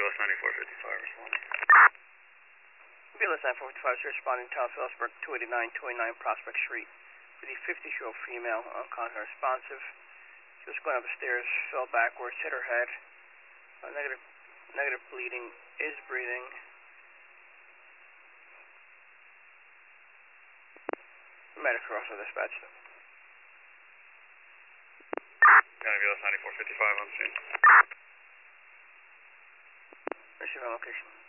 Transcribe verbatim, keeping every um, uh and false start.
S ninety-four fifty-five responding. B L S ninety-four fifty-five is responding to Phillipsburg two eighty-nine, two eighty-nine Prospect Street. With a fifty-year-old female, unconscious and responsive. She was going up the stairs, fell backwards, hit her head. Uh, negative, negative bleeding, is breathing. Medics are also dispatched. County B L S ninety-four fifty-five on scene. Receiving location.